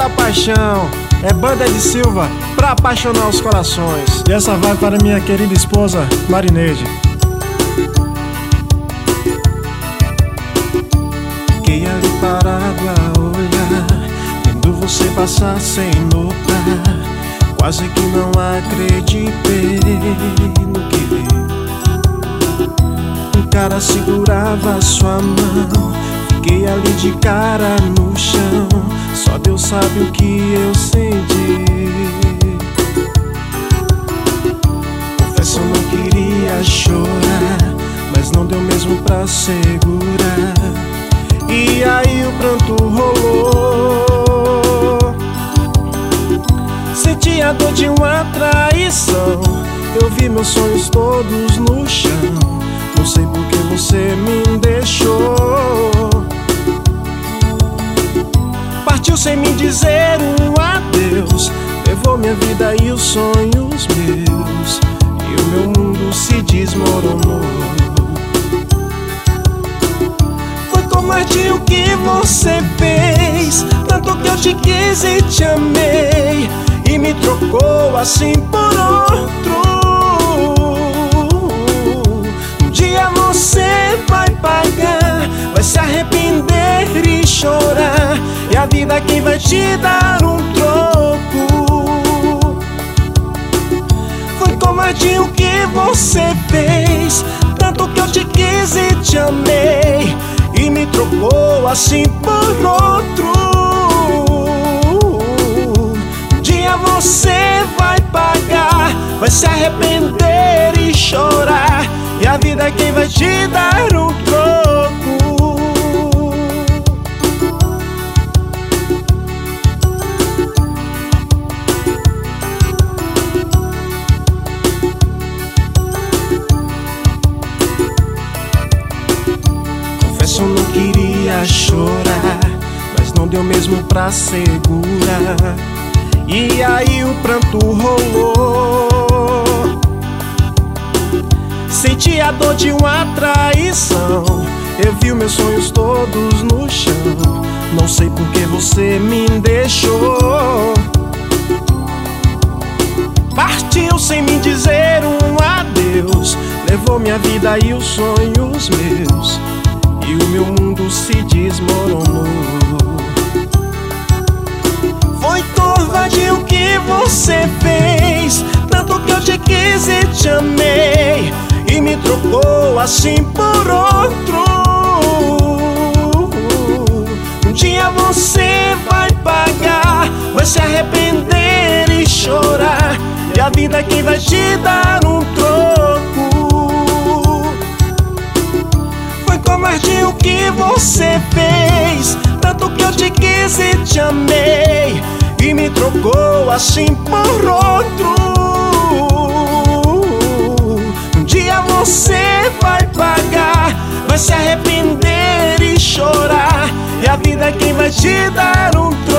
a paixão. É Banda de Silva pra apaixonar os corações. E essa vai para minha querida esposa Marineide. Fiquei ali parado a olhar, vendo você passar sem notar. Quase que não acreditei no que vi. Um cara segurava sua mão, fiquei ali de cara no chão. Só Deus sabe o que eu senti. Confesso, eu não queria chorar, mas não deu mesmo pra segurar. E aí o pranto rolou. Senti a dor de uma traição. Eu vi meus sonhos todos no chão. Não sei por que você me deixou. Partiu sem me dizer um adeus. Levou minha vida e os sonhos meus. E o meu mundo se desmoronou. Foi covardia o que você fez. Tanto que eu te quis e te amei, e me trocou assim por outro. Um dia você vai pagar, vai se arrepender e chorar. E a vida é quem vai te dar um troco. Foi covardia o que você fez. Tanto que eu te quis e te amei, e me trocou assim por outro. Um dia você vai pagar, vai se arrepender e chorar. E a vida é quem vai te dar um troco. Confesso, eu não queria chorar, mas não deu mesmo pra segurar. E aí o pranto rolou. Senti a dor de uma traição. Eu vi meus sonhos todos no chão. Não sei por que você me deixou. Partiu sem me dizer um adeus. Levou minha vida e os sonhos meus, e o meu mundo se desmoronou. Foi covardia o que você fez. Tanto que eu te quis e te amei, e me trocou assim por outro. Um dia você vai pagar, vai se arrepender e chorar. E a vida é quem vai te dar um troco. Foi covardia o que você fez. Tanto que eu te quis e te amei, e me trocou assim por outro. Um dia você vai pagar, vai se arrepender e chorar. E a vida é quem vai te dar um troco.